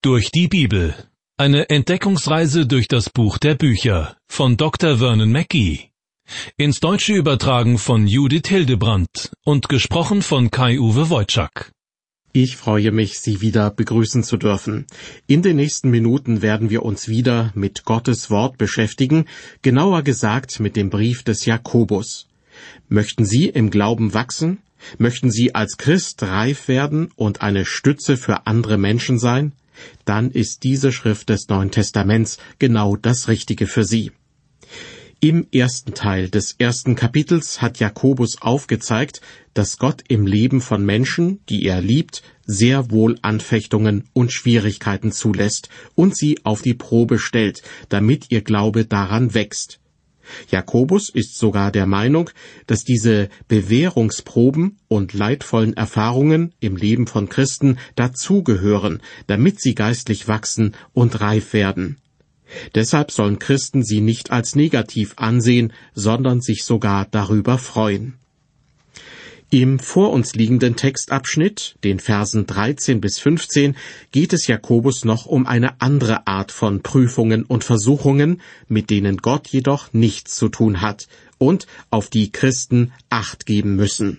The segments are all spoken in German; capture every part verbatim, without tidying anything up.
Durch die Bibel. Eine Entdeckungsreise durch das Buch der Bücher von Doktor Vernon Mackey. Ins Deutsche übertragen von Judith Hildebrandt und gesprochen von Kai-Uwe Wojczak. Ich freue mich, Sie wieder begrüßen zu dürfen. In den nächsten Minuten werden wir uns wieder mit Gottes Wort beschäftigen, genauer gesagt mit dem Brief des Jakobus. Möchten Sie im Glauben wachsen? Möchten Sie als Christ reif werden und eine Stütze für andere Menschen sein? Dann ist diese Schrift des Neuen Testaments genau das Richtige für Sie. Im ersten Teil des ersten Kapitels hat Jakobus aufgezeigt, dass Gott im Leben von Menschen, die er liebt, sehr wohl Anfechtungen und Schwierigkeiten zulässt und sie auf die Probe stellt, damit ihr Glaube daran wächst. Jakobus ist sogar der Meinung, dass diese Bewährungsproben und leidvollen Erfahrungen im Leben von Christen dazugehören, damit sie geistlich wachsen und reif werden. Deshalb sollen Christen sie nicht als negativ ansehen, sondern sich sogar darüber freuen. Im vor uns liegenden Textabschnitt, den Versen dreizehn bis fünfzehn, geht es Jakobus noch um eine andere Art von Prüfungen und Versuchungen, mit denen Gott jedoch nichts zu tun hat und auf die Christen Acht geben müssen.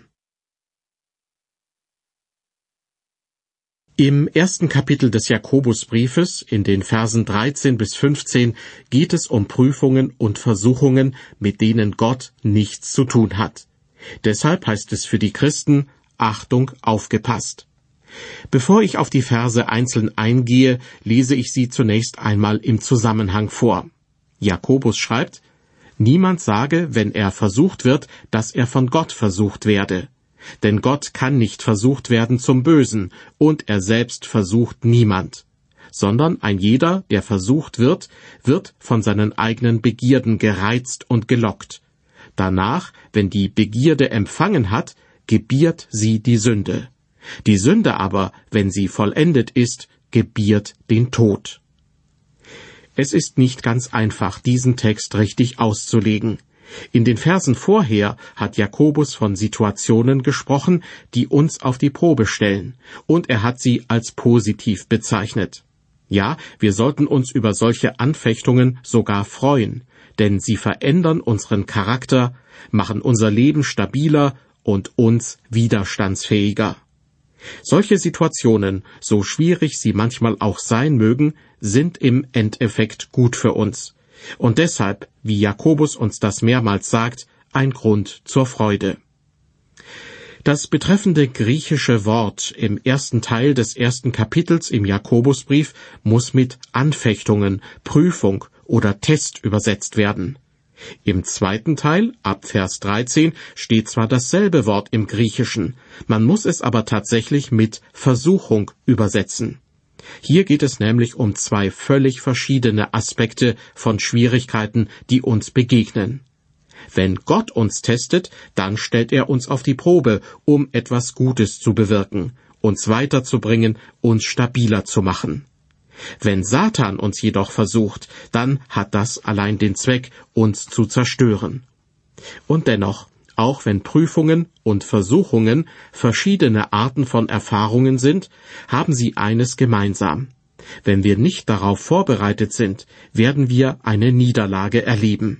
Im ersten Kapitel des Jakobusbriefes, in den Versen dreizehn bis fünfzehn, geht es um Prüfungen und Versuchungen, mit denen Gott nichts zu tun hat. Deshalb heißt es für die Christen, Achtung, aufgepasst. Bevor ich auf die Verse einzeln eingehe, lese ich sie zunächst einmal im Zusammenhang vor. Jakobus schreibt, niemand sage, wenn er versucht wird, dass er von Gott versucht werde. Denn Gott kann nicht versucht werden zum Bösen, und er selbst versucht niemand. Sondern ein jeder, der versucht wird, wird von seinen eigenen Begierden gereizt und gelockt. Danach, wenn die Begierde empfangen hat, gebiert sie die Sünde. Die Sünde aber, wenn sie vollendet ist, gebiert den Tod. Es ist nicht ganz einfach, diesen Text richtig auszulegen. In den Versen vorher hat Jakobus von Situationen gesprochen, die uns auf die Probe stellen, und er hat sie als positiv bezeichnet. Ja, wir sollten uns über solche Anfechtungen sogar freuen, denn sie verändern unseren Charakter, machen unser Leben stabiler und uns widerstandsfähiger. Solche Situationen, so schwierig sie manchmal auch sein mögen, sind im Endeffekt gut für uns. Und deshalb, wie Jakobus uns das mehrmals sagt, ein Grund zur Freude. Das betreffende griechische Wort im ersten Teil des ersten Kapitels im Jakobusbrief muss mit Anfechtungen, Prüfung oder Test übersetzt werden. Im zweiten Teil, ab Vers dreizehn, steht zwar dasselbe Wort im Griechischen, man muss es aber tatsächlich mit Versuchung übersetzen. Hier geht es nämlich um zwei völlig verschiedene Aspekte von Schwierigkeiten, die uns begegnen. Wenn Gott uns testet, dann stellt er uns auf die Probe, um etwas Gutes zu bewirken, uns weiterzubringen, uns stabiler zu machen. Wenn Satan uns jedoch versucht, dann hat das allein den Zweck, uns zu zerstören. Und dennoch, auch wenn Prüfungen und Versuchungen verschiedene Arten von Erfahrungen sind, haben sie eines gemeinsam. Wenn wir nicht darauf vorbereitet sind, werden wir eine Niederlage erleben.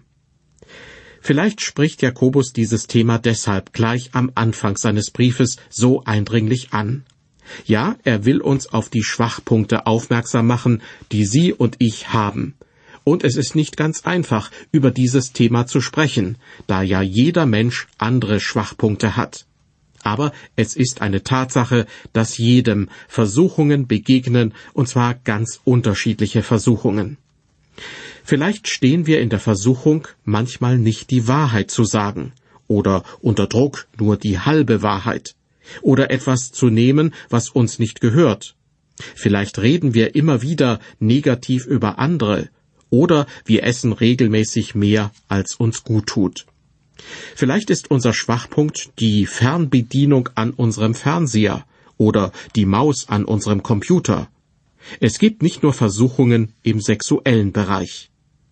Vielleicht spricht Jakobus dieses Thema deshalb gleich am Anfang seines Briefes so eindringlich an. Ja, er will uns auf die Schwachpunkte aufmerksam machen, die Sie und ich haben. Und es ist nicht ganz einfach, über dieses Thema zu sprechen, da ja jeder Mensch andere Schwachpunkte hat. Aber es ist eine Tatsache, dass jedem Versuchungen begegnen, und zwar ganz unterschiedliche Versuchungen. Vielleicht stehen wir in der Versuchung, manchmal nicht die Wahrheit zu sagen, oder unter Druck nur die halbe Wahrheit, oder etwas zu nehmen, was uns nicht gehört. Vielleicht reden wir immer wieder negativ über andere, oder wir essen regelmäßig mehr, als uns gut tut. Vielleicht ist unser Schwachpunkt die Fernbedienung an unserem Fernseher oder die Maus an unserem Computer. Es gibt nicht nur Versuchungen im sexuellen Bereich.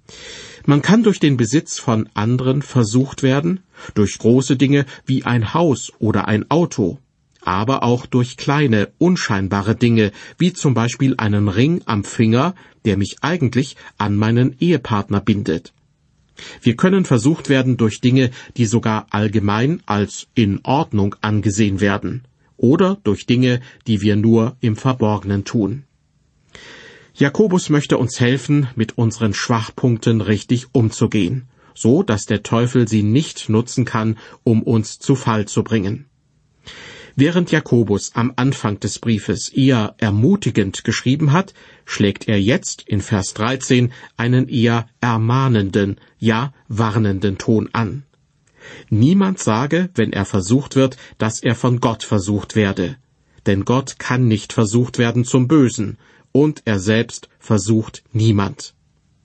Man kann durch den Besitz von anderen versucht werden, durch große Dinge wie ein Haus oder ein Auto. aber auch durch kleine, unscheinbare Dinge, wie zum Beispiel einen Ring am Finger, der mich eigentlich an meinen Ehepartner bindet. Wir können versucht werden durch Dinge, die sogar allgemein als in Ordnung angesehen werden, oder durch Dinge, die wir nur im Verborgenen tun. Jakobus möchte uns helfen, mit unseren Schwachpunkten richtig umzugehen, so dass der Teufel sie nicht nutzen kann, um uns zu Fall zu bringen. Während Jakobus am Anfang des Briefes eher ermutigend geschrieben hat, schlägt er jetzt in Vers dreizehn einen eher ermahnenden, ja warnenden Ton an. Niemand sage, wenn er versucht wird, dass er von Gott versucht werde. Denn Gott kann nicht versucht werden zum Bösen, und er selbst versucht niemand.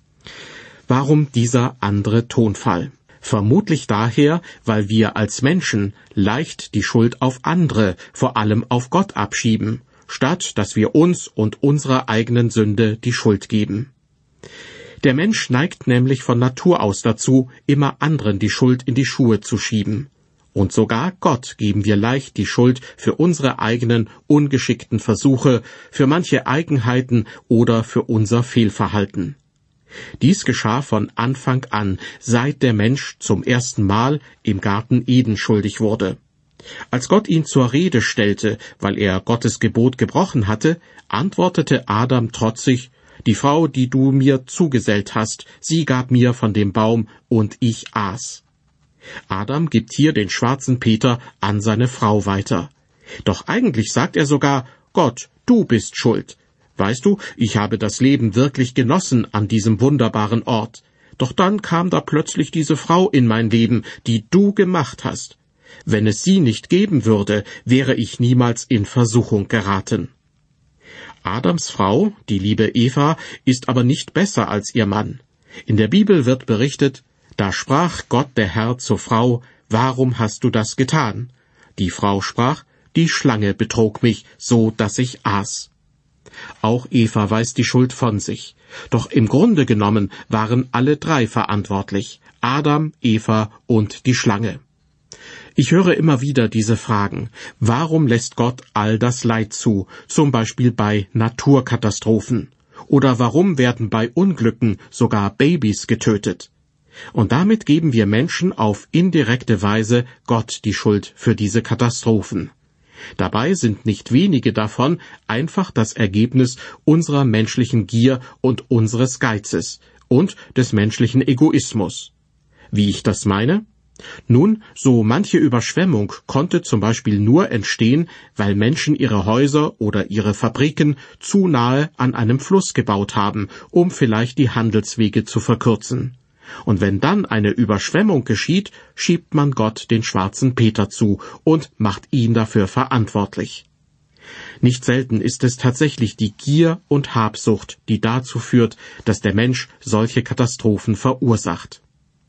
Warum dieser andere Tonfall? Vermutlich daher, weil wir als Menschen leicht die Schuld auf andere, vor allem auf Gott abschieben, statt dass wir uns und unserer eigenen Sünde die Schuld geben. Der Mensch neigt nämlich von Natur aus dazu, immer anderen die Schuld in die Schuhe zu schieben. Und sogar Gott geben wir leicht die Schuld für unsere eigenen ungeschickten Versuche, für manche Eigenheiten oder für unser Fehlverhalten. Dies geschah von Anfang an, seit der Mensch zum ersten Mal im Garten Eden schuldig wurde. Als Gott ihn zur Rede stellte, weil er Gottes Gebot gebrochen hatte, antwortete Adam trotzig: »Die Frau, die du mir zugesellt hast, sie gab mir von dem Baum, und ich aß.« Adam gibt hier den schwarzen Peter an seine Frau weiter. Doch eigentlich sagt er sogar: »Gott, du bist schuld. Weißt du, ich habe das Leben wirklich genossen an diesem wunderbaren Ort. Doch dann kam da plötzlich diese Frau in mein Leben, die du gemacht hast. Wenn es sie nicht geben würde, wäre ich niemals in Versuchung geraten.« Adams Frau, die liebe Eva, ist aber nicht besser als ihr Mann. In der Bibel wird berichtet: »Da sprach Gott der Herr zur Frau: Warum hast du das getan?« Die Frau sprach: »Die Schlange betrog mich, so dass ich aß.« Auch Eva weist die Schuld von sich. Doch im Grunde genommen waren alle drei verantwortlich: Adam, Eva und die Schlange. Ich höre immer wieder diese Fragen: Warum lässt Gott all das Leid zu, zum Beispiel bei Naturkatastrophen? Oder warum werden bei Unglücken sogar Babys getötet? Und damit geben wir Menschen auf indirekte Weise Gott die Schuld für diese Katastrophen. Dabei sind nicht wenige davon einfach das Ergebnis unserer menschlichen Gier und unseres Geizes und des menschlichen Egoismus. Wie ich das meine? Nun, so manche Überschwemmung konnte zum Beispiel nur entstehen, weil Menschen ihre Häuser oder ihre Fabriken zu nahe an einem Fluss gebaut haben, um vielleicht die Handelswege zu verkürzen. Und wenn dann eine Überschwemmung geschieht, schiebt man Gott den schwarzen Peter zu und macht ihn dafür verantwortlich. Nicht selten ist es tatsächlich die Gier und Habsucht, die dazu führt, dass der Mensch solche Katastrophen verursacht.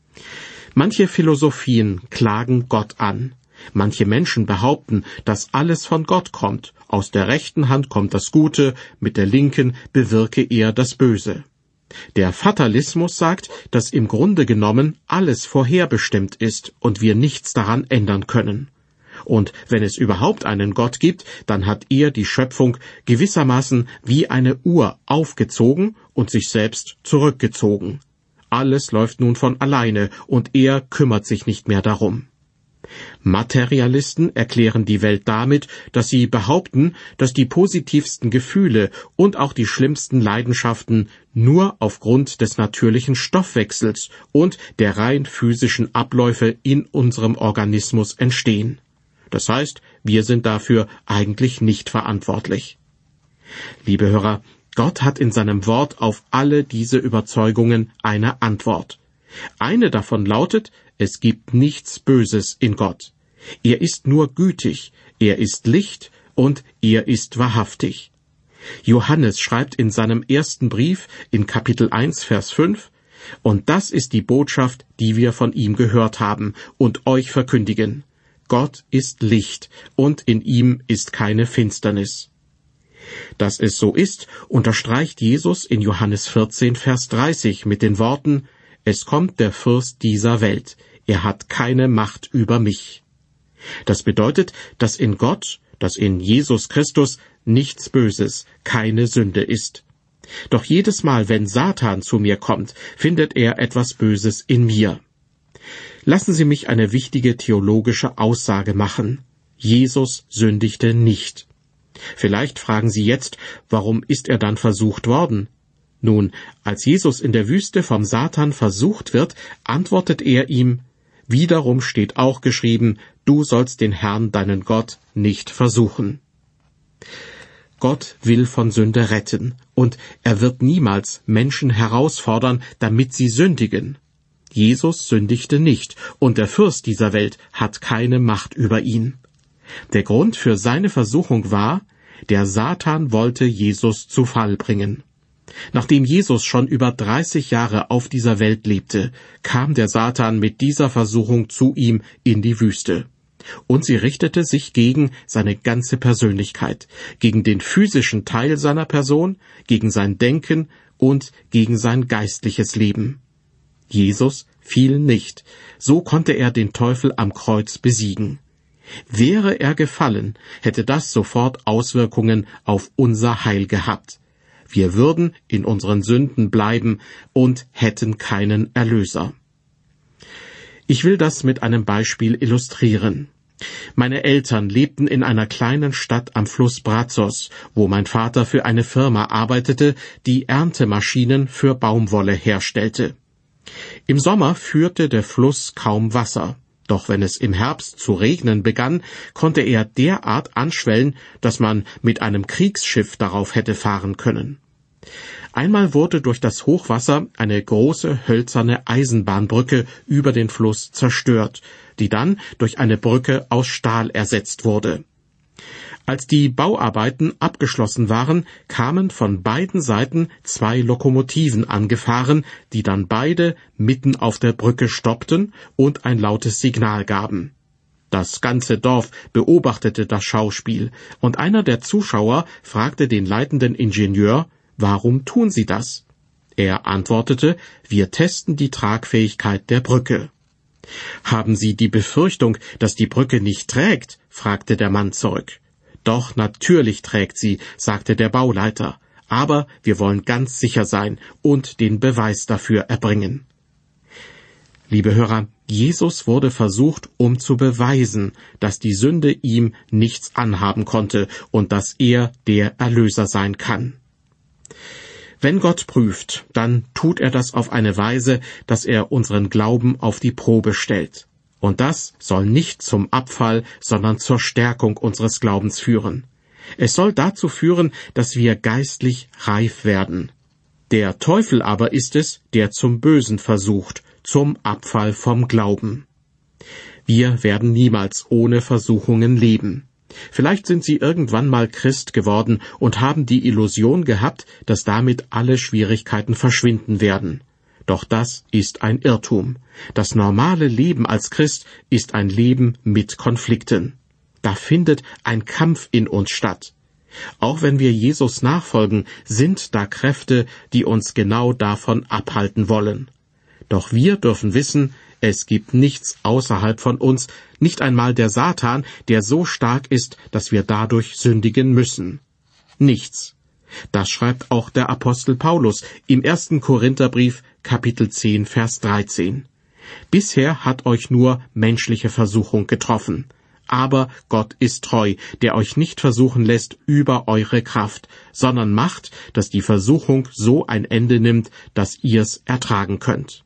Manche Philosophien klagen Gott an. Manche Menschen behaupten, dass alles von Gott kommt. Aus der rechten Hand kommt das Gute, mit der linken bewirke er das Böse. Der Fatalismus sagt, dass im Grunde genommen alles vorherbestimmt ist und wir nichts daran ändern können. Und wenn es überhaupt einen Gott gibt, dann hat er die Schöpfung gewissermaßen wie eine Uhr aufgezogen und sich selbst zurückgezogen. Alles läuft nun von alleine und er kümmert sich nicht mehr darum. Materialisten erklären die Welt damit, dass sie behaupten, dass die positivsten Gefühle und auch die schlimmsten Leidenschaften nur aufgrund des natürlichen Stoffwechsels und der rein physischen Abläufe in unserem Organismus entstehen. Das heißt, wir sind dafür eigentlich nicht verantwortlich. Liebe Hörer, Gott hat in seinem Wort auf alle diese Überzeugungen eine Antwort. Eine davon lautet: Es gibt nichts Böses in Gott. Er ist nur gütig, er ist Licht und er ist wahrhaftig. Johannes schreibt in seinem ersten Brief in Kapitel eins, Vers fünf: Und das ist die Botschaft, die wir von ihm gehört haben und euch verkündigen. Gott ist Licht und in ihm ist keine Finsternis. Dass es so ist, unterstreicht Jesus in Johannes vierzehn, Vers dreißig mit den Worten: Es kommt der Fürst dieser Welt, er hat keine Macht über mich. Das bedeutet, dass in Gott, dass in Jesus Christus nichts Böses, keine Sünde ist. Doch jedes Mal, wenn Satan zu mir kommt, findet er etwas Böses in mir. Lassen Sie mich eine wichtige theologische Aussage machen. Jesus sündigte nicht. Vielleicht fragen Sie jetzt, warum ist er dann versucht worden? Nun, als Jesus in der Wüste vom Satan versucht wird, antwortet er ihm, wiederum steht auch geschrieben, du sollst den Herrn, deinen Gott, nicht versuchen. Gott will von Sünde retten, und er wird niemals Menschen herausfordern, damit sie sündigen. Jesus sündigte nicht, und der Fürst dieser Welt hat keine Macht über ihn. Der Grund für seine Versuchung war, der Satan wollte Jesus zu Fall bringen. Nachdem Jesus schon über dreißig Jahre auf dieser Welt lebte, kam der Satan mit dieser Versuchung zu ihm in die Wüste. Und sie richtete sich gegen seine ganze Persönlichkeit, gegen den physischen Teil seiner Person, gegen sein Denken und gegen sein geistliches Leben. Jesus fiel nicht, so konnte er den Teufel am Kreuz besiegen. Wäre er gefallen, hätte das sofort Auswirkungen auf unser Heil gehabt. Wir würden in unseren Sünden bleiben und hätten keinen Erlöser. Ich will das mit einem Beispiel illustrieren. Meine Eltern lebten in einer kleinen Stadt am Fluss Brazos, wo mein Vater für eine Firma arbeitete, die Erntemaschinen für Baumwolle herstellte. Im Sommer führte der Fluss kaum Wasser. Doch wenn es im Herbst zu regnen begann, konnte er derart anschwellen, dass man mit einem Kriegsschiff darauf hätte fahren können. Einmal wurde durch das Hochwasser eine große hölzerne Eisenbahnbrücke über den Fluss zerstört, die dann durch eine Brücke aus Stahl ersetzt wurde. Als die Bauarbeiten abgeschlossen waren, kamen von beiden Seiten zwei Lokomotiven angefahren, die dann beide mitten auf der Brücke stoppten und ein lautes Signal gaben. Das ganze Dorf beobachtete das Schauspiel, und einer der Zuschauer fragte den leitenden Ingenieur, warum tun Sie das? Er antwortete, wir testen die Tragfähigkeit der Brücke. Haben Sie die Befürchtung, dass die Brücke nicht trägt? Fragte der Mann zurück. Doch natürlich trägt sie, sagte der Bauleiter, aber wir wollen ganz sicher sein und den Beweis dafür erbringen. Liebe Hörer, Jesus wurde versucht, um zu beweisen, dass die Sünde ihm nichts anhaben konnte und dass er der Erlöser sein kann. Wenn Gott prüft, dann tut er das auf eine Weise, dass er unseren Glauben auf die Probe stellt. Und das soll nicht zum Abfall, sondern zur Stärkung unseres Glaubens führen. Es soll dazu führen, dass wir geistlich reif werden. Der Teufel aber ist es, der zum Bösen versucht, zum Abfall vom Glauben. Wir werden niemals ohne Versuchungen leben. Vielleicht sind Sie irgendwann mal Christ geworden und haben die Illusion gehabt, dass damit alle Schwierigkeiten verschwinden werden. Doch das ist ein Irrtum. Das normale Leben als Christ ist ein Leben mit Konflikten. Da findet ein Kampf in uns statt. Auch wenn wir Jesus nachfolgen, sind da Kräfte, die uns genau davon abhalten wollen. Doch wir dürfen wissen, es gibt nichts außerhalb von uns, nicht einmal der Satan, der so stark ist, dass wir dadurch sündigen müssen. Nichts. Das schreibt auch der Apostel Paulus im ersten Korintherbrief, Kapitel zehn, Vers dreizehn. Bisher hat euch nur menschliche Versuchung getroffen. Aber Gott ist treu, der euch nicht versuchen lässt über eure Kraft, sondern macht, dass die Versuchung so ein Ende nimmt, dass ihr's ertragen könnt.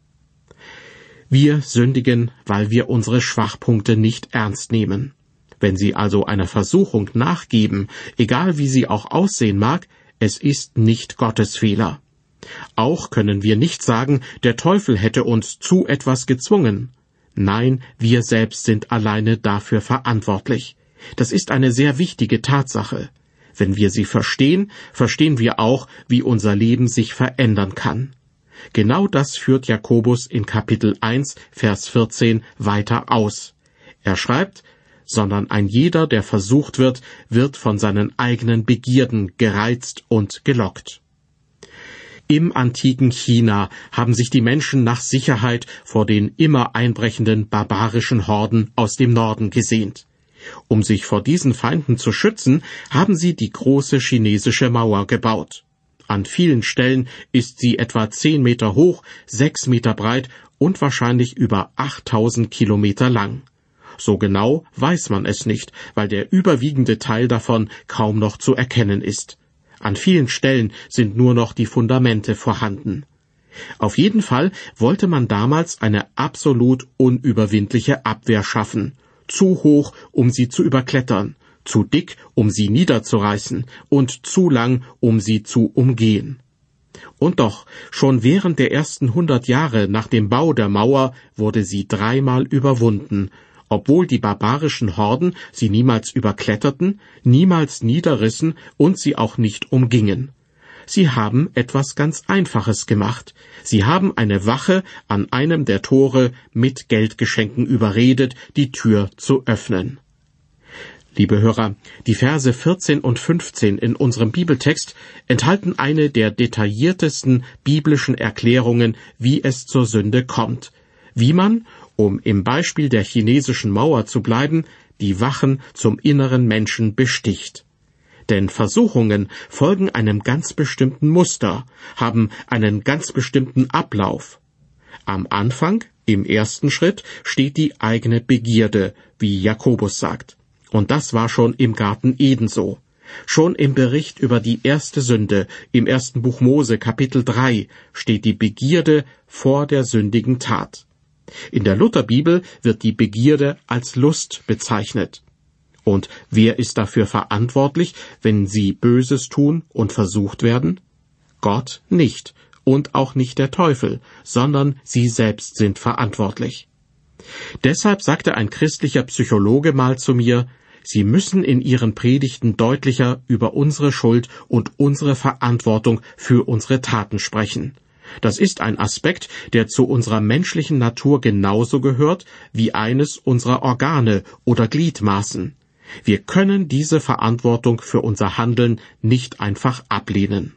Wir sündigen, weil wir unsere Schwachpunkte nicht ernst nehmen. Wenn Sie also einer Versuchung nachgeben, egal wie sie auch aussehen mag, es ist nicht Gottes Fehler. Auch können wir nicht sagen, der Teufel hätte uns zu etwas gezwungen. Nein, wir selbst sind alleine dafür verantwortlich. Das ist eine sehr wichtige Tatsache. Wenn wir sie verstehen, verstehen wir auch, wie unser Leben sich verändern kann. Genau das führt Jakobus in Kapitel eins, Vers vierzehn weiter aus. Er schreibt, sondern ein jeder, der versucht wird, wird von seinen eigenen Begierden gereizt und gelockt. Im antiken China haben sich die Menschen nach Sicherheit vor den immer einbrechenden barbarischen Horden aus dem Norden gesehnt. Um sich vor diesen Feinden zu schützen, haben sie die große chinesische Mauer gebaut. An vielen Stellen ist sie etwa zehn Meter hoch, sechs Meter breit und wahrscheinlich über achttausend Kilometer lang. So genau weiß man es nicht, weil der überwiegende Teil davon kaum noch zu erkennen ist. An vielen Stellen sind nur noch die Fundamente vorhanden. Auf jeden Fall wollte man damals eine absolut unüberwindliche Abwehr schaffen. Zu hoch, um sie zu überklettern, zu dick, um sie niederzureißen und zu lang, um sie zu umgehen. Und doch, schon während der ersten hundert Jahre nach dem Bau der Mauer wurde sie dreimal überwunden, obwohl die barbarischen Horden sie niemals überkletterten, niemals niederrissen und sie auch nicht umgingen. Sie haben etwas ganz Einfaches gemacht. Sie haben eine Wache an einem der Tore mit Geldgeschenken überredet, die Tür zu öffnen. Liebe Hörer, die Verse vierzehn und fünfzehn in unserem Bibeltext enthalten eine der detailliertesten biblischen Erklärungen, wie es zur Sünde kommt, wie man, um im Beispiel der chinesischen Mauer zu bleiben, die Wachen zum inneren Menschen besticht. Denn Versuchungen folgen einem ganz bestimmten Muster, haben einen ganz bestimmten Ablauf. Am Anfang, im ersten Schritt, steht die eigene Begierde, wie Jakobus sagt. Und das war schon im Garten Eden so. Schon im Bericht über die erste Sünde, im ersten Buch Mose, Kapitel drei, steht die Begierde vor der sündigen Tat. In der Lutherbibel wird die Begierde als Lust bezeichnet. Und wer ist dafür verantwortlich, wenn sie Böses tun und versucht werden? Gott nicht und auch nicht der Teufel, sondern sie selbst sind verantwortlich. Deshalb sagte ein christlicher Psychologe mal zu mir, Sie müssen in Ihren Predigten deutlicher über unsere Schuld und unsere Verantwortung für unsere Taten sprechen. Das ist ein Aspekt, der zu unserer menschlichen Natur genauso gehört wie eines unserer Organe oder Gliedmaßen. Wir können diese Verantwortung für unser Handeln nicht einfach ablehnen.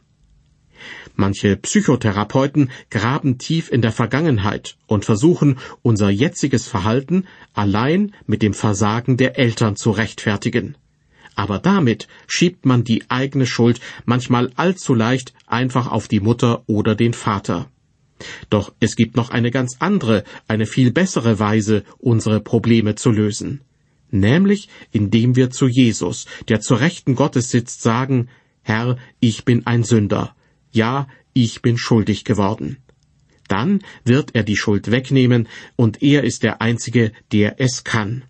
Manche Psychotherapeuten graben tief in der Vergangenheit und versuchen, unser jetziges Verhalten allein mit dem Versagen der Eltern zu rechtfertigen. Aber damit schiebt man die eigene Schuld manchmal allzu leicht einfach auf die Mutter oder den Vater. Doch es gibt noch eine ganz andere, eine viel bessere Weise, unsere Probleme zu lösen. Nämlich, indem wir zu Jesus, der zur Rechten Gottes sitzt, sagen, Herr, ich bin ein Sünder. Ja, ich bin schuldig geworden. Dann wird er die Schuld wegnehmen und er ist der Einzige, der es kann.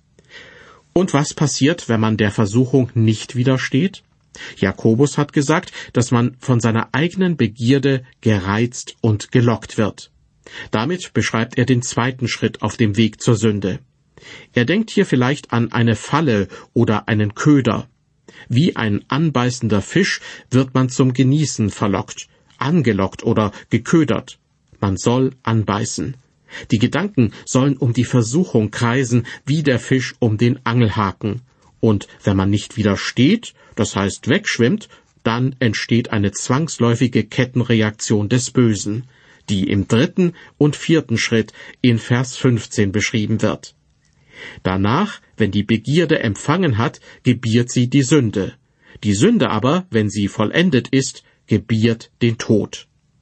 Und was passiert, wenn man der Versuchung nicht widersteht? Jakobus hat gesagt, dass man von seiner eigenen Begierde gereizt und gelockt wird. Damit beschreibt er den zweiten Schritt auf dem Weg zur Sünde. Er denkt hier vielleicht an eine Falle oder einen Köder. Wie ein anbeißender Fisch wird man zum Genießen verlockt, angelockt oder geködert. Man soll anbeißen. Die Gedanken sollen um die Versuchung kreisen, wie der Fisch um den Angelhaken. Und wenn man nicht widersteht, das heißt wegschwimmt, dann entsteht eine zwangsläufige Kettenreaktion des Bösen, die im dritten und vierten Schritt in Vers fünfzehn beschrieben wird. Danach, wenn die Begierde empfangen hat, gebiert sie die Sünde. Die Sünde aber, wenn sie vollendet ist, gebiert den Tod.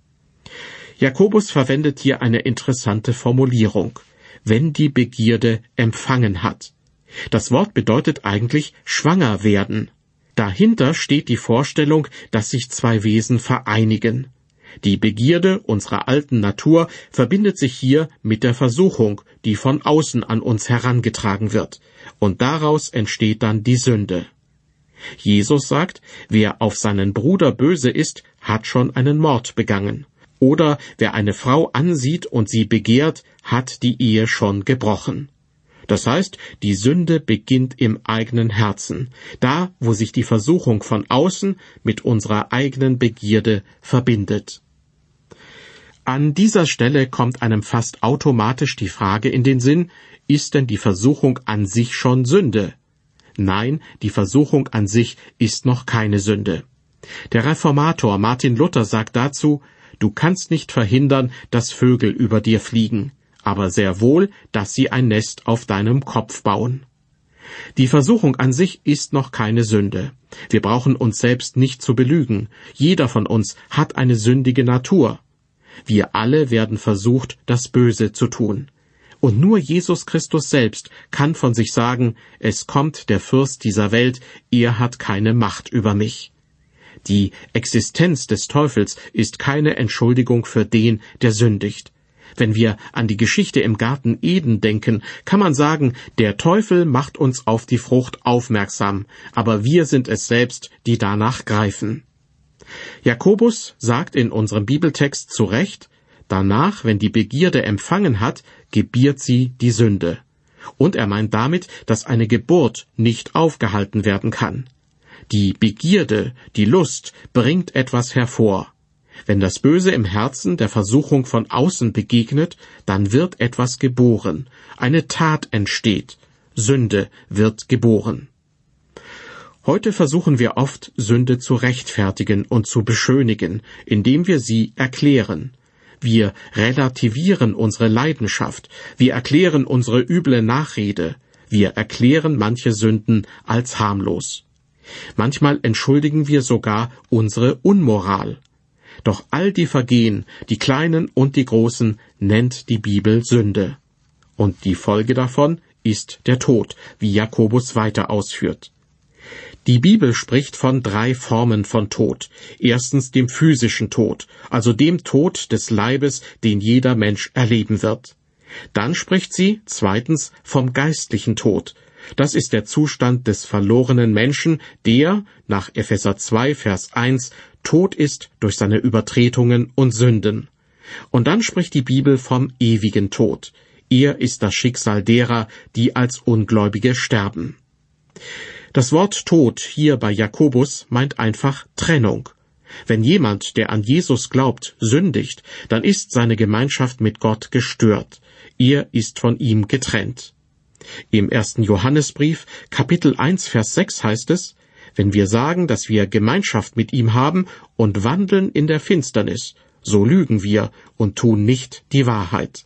Jakobus verwendet hier eine interessante Formulierung, wenn die Begierde empfangen hat. Das Wort bedeutet eigentlich schwanger werden. Dahinter steht die Vorstellung, dass sich zwei Wesen vereinigen. Die Begierde unserer alten Natur verbindet sich hier mit der Versuchung, die von außen an uns herangetragen wird, und daraus entsteht dann die Sünde. Jesus sagt, wer auf seinen Bruder böse ist, hat schon einen Mord begangen. Oder wer eine Frau ansieht und sie begehrt, hat die Ehe schon gebrochen. Das heißt, die Sünde beginnt im eigenen Herzen, da, wo sich die Versuchung von außen mit unserer eigenen Begierde verbindet. An dieser Stelle kommt einem fast automatisch die Frage in den Sinn, ist denn die Versuchung an sich schon Sünde? Nein, die Versuchung an sich ist noch keine Sünde. Der Reformator Martin Luther sagt dazu, du kannst nicht verhindern, dass Vögel über dir fliegen, aber sehr wohl, dass sie ein Nest auf deinem Kopf bauen. Die Versuchung an sich ist noch keine Sünde. Wir brauchen uns selbst nicht zu belügen. Jeder von uns hat eine sündige Natur. Wir alle werden versucht, das Böse zu tun. Und nur Jesus Christus selbst kann von sich sagen, es kommt der Fürst dieser Welt, er hat keine Macht über mich. Die Existenz des Teufels ist keine Entschuldigung für den, der sündigt. Wenn wir an die Geschichte im Garten Eden denken, kann man sagen, der Teufel macht uns auf die Frucht aufmerksam, aber wir sind es selbst, die danach greifen. Jakobus sagt in unserem Bibeltext zu Recht, danach, wenn die Begierde empfangen hat, gebiert sie die Sünde. Und er meint damit, dass eine Geburt nicht aufgehalten werden kann. Die Begierde, die Lust, bringt etwas hervor. Wenn das Böse im Herzen der Versuchung von außen begegnet, dann wird etwas geboren. Eine Tat entsteht. Sünde wird geboren. Heute versuchen wir oft, Sünde zu rechtfertigen und zu beschönigen, indem wir sie erklären. Wir relativieren unsere Leidenschaft. Wir erklären unsere üble Nachrede. Wir erklären manche Sünden als harmlos. Manchmal entschuldigen wir sogar unsere Unmoral. Doch all die Vergehen, die kleinen und die großen, nennt die Bibel Sünde. Und die Folge davon ist der Tod, wie Jakobus weiter ausführt. Die Bibel spricht von drei Formen von Tod. Erstens dem physischen Tod, also dem Tod des Leibes, den jeder Mensch erleben wird. Dann spricht sie zweitens vom geistlichen Tod. Das ist der Zustand des verlorenen Menschen, der, nach Epheser zwei, Vers eins, tot ist durch seine Übertretungen und Sünden. Und dann spricht die Bibel vom ewigen Tod. Er ist das Schicksal derer, die als Ungläubige sterben. Das Wort Tod hier bei Jakobus meint einfach Trennung. Wenn jemand, der an Jesus glaubt, sündigt, dann ist seine Gemeinschaft mit Gott gestört. Er ist von ihm getrennt. Im ersten Johannesbrief, Kapitel eins, Vers sechs heißt es, wenn wir sagen, dass wir Gemeinschaft mit ihm haben und wandeln in der Finsternis, so lügen wir und tun nicht die Wahrheit.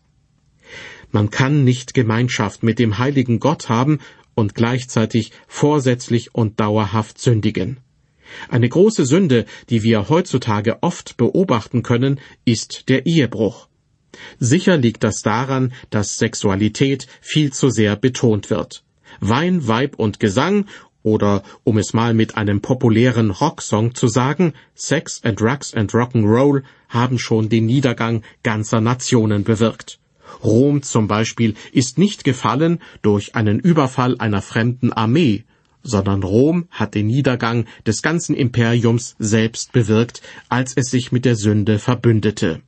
Man kann nicht Gemeinschaft mit dem heiligen Gott haben und gleichzeitig vorsätzlich und dauerhaft sündigen. Eine große Sünde, die wir heutzutage oft beobachten können, ist der Ehebruch. Sicher liegt das daran, dass Sexualität viel zu sehr betont wird. Wein, Weib und Gesang, oder um es mal mit einem populären Rocksong zu sagen, Sex and Drugs and Rock'n'Roll haben schon den Niedergang ganzer Nationen bewirkt. Rom zum Beispiel ist nicht gefallen durch einen Überfall einer fremden Armee, sondern Rom hat den Niedergang des ganzen Imperiums selbst bewirkt, als es sich mit der Sünde verbündete.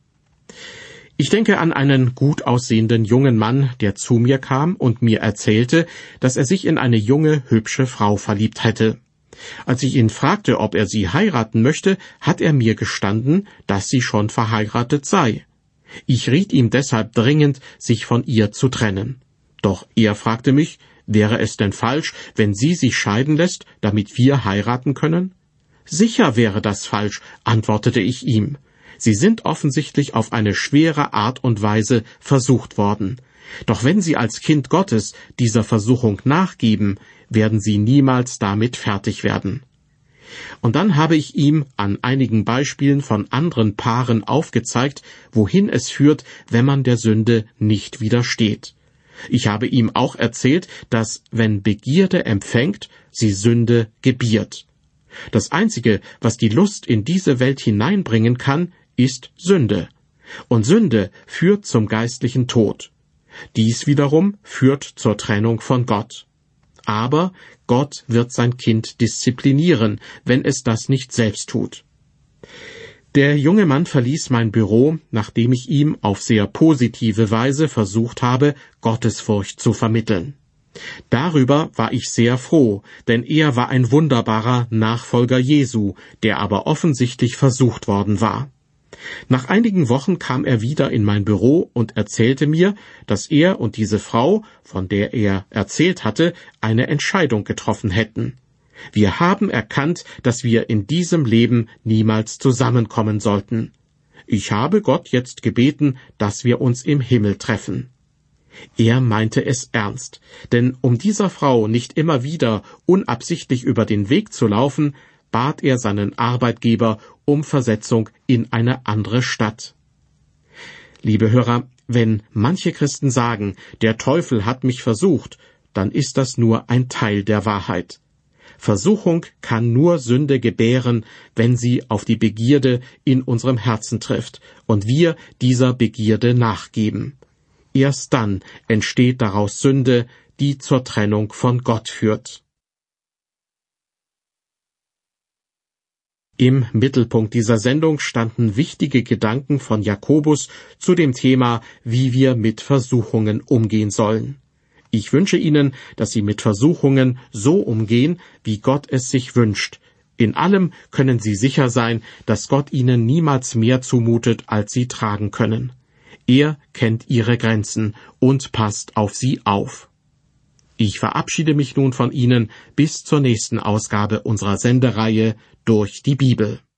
Ich denke an einen gut aussehenden jungen Mann, der zu mir kam und mir erzählte, dass er sich in eine junge, hübsche Frau verliebt hätte. Als ich ihn fragte, ob er sie heiraten möchte, hat er mir gestanden, dass sie schon verheiratet sei. Ich riet ihm deshalb dringend, sich von ihr zu trennen. Doch er fragte mich, wäre es denn falsch, wenn sie sich scheiden lässt, damit wir heiraten können? Sicher wäre das falsch, antwortete ich ihm. Sie sind offensichtlich auf eine schwere Art und Weise versucht worden. Doch wenn Sie als Kind Gottes dieser Versuchung nachgeben, werden Sie niemals damit fertig werden. Und dann habe ich ihm an einigen Beispielen von anderen Paaren aufgezeigt, wohin es führt, wenn man der Sünde nicht widersteht. Ich habe ihm auch erzählt, dass, wenn Begierde empfängt, sie Sünde gebiert. Das Einzige, was die Lust in diese Welt hineinbringen kann, ist Sünde. Und Sünde führt zum geistlichen Tod. Dies wiederum führt zur Trennung von Gott. Aber Gott wird sein Kind disziplinieren, wenn es das nicht selbst tut. Der junge Mann verließ mein Büro, nachdem ich ihm auf sehr positive Weise versucht habe, Gottesfurcht zu vermitteln. Darüber war ich sehr froh, denn er war ein wunderbarer Nachfolger Jesu, der aber offensichtlich versucht worden war. Nach einigen Wochen kam er wieder in mein Büro und erzählte mir, dass er und diese Frau, von der er erzählt hatte, eine Entscheidung getroffen hätten. Wir haben erkannt, dass wir in diesem Leben niemals zusammenkommen sollten. Ich habe Gott jetzt gebeten, dass wir uns im Himmel treffen. Er meinte es ernst, denn um dieser Frau nicht immer wieder unabsichtlich über den Weg zu laufen, bat er seinen Arbeitgeber um Versetzung in eine andere Stadt. Liebe Hörer, wenn manche Christen sagen, der Teufel hat mich versucht, dann ist das nur ein Teil der Wahrheit. Versuchung kann nur Sünde gebären, wenn sie auf die Begierde in unserem Herzen trifft und wir dieser Begierde nachgeben. Erst dann entsteht daraus Sünde, die zur Trennung von Gott führt. Im Mittelpunkt dieser Sendung standen wichtige Gedanken von Jakobus zu dem Thema, wie wir mit Versuchungen umgehen sollen. Ich wünsche Ihnen, dass Sie mit Versuchungen so umgehen, wie Gott es sich wünscht. In allem können Sie sicher sein, dass Gott Ihnen niemals mehr zumutet, als Sie tragen können. Er kennt Ihre Grenzen und passt auf Sie auf. Ich verabschiede mich nun von Ihnen bis zur nächsten Ausgabe unserer Sendereihe Durch die Bibel.